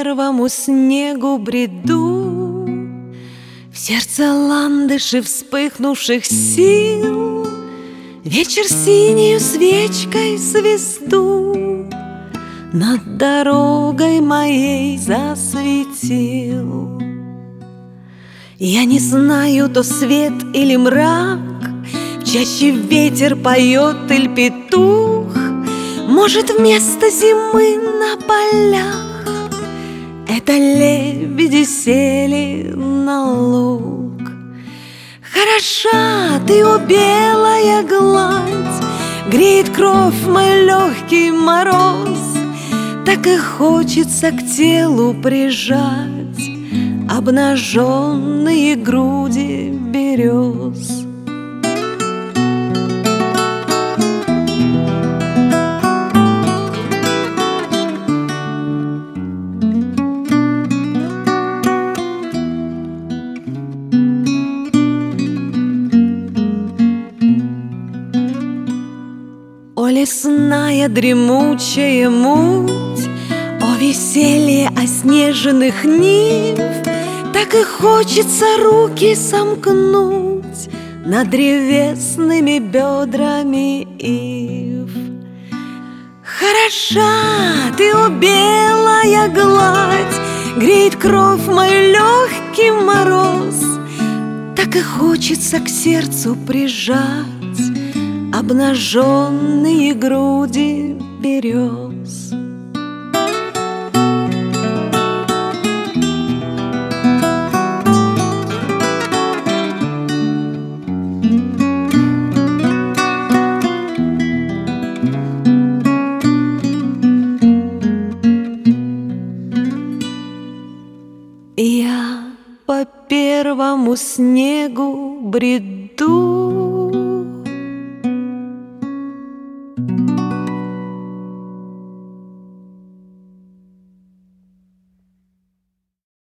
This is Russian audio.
первому снегу бреду, в сердце ландыши вспыхнувших сил, вечер синею свечкой звезду над дорогой моей засветил. Я не знаю, то свет или мрак, в чаще ветер поет или петух, может, вместо зимы на полях это лебеди сели на луг. Хороша ты, о белая гладь, греет кровь мой легкий мороз, так и хочется к телу прижать обнаженные груди берез. О лесная дремучая муть, о веселье оснеженных нив, так и хочется руки сомкнуть над древесными бедрами ив. Хороша ты, о белая гладь, греет кровь мой легкий мороз, так и хочется к сердцу прижать обнаженные груди берез. Я по первому снегу бреду,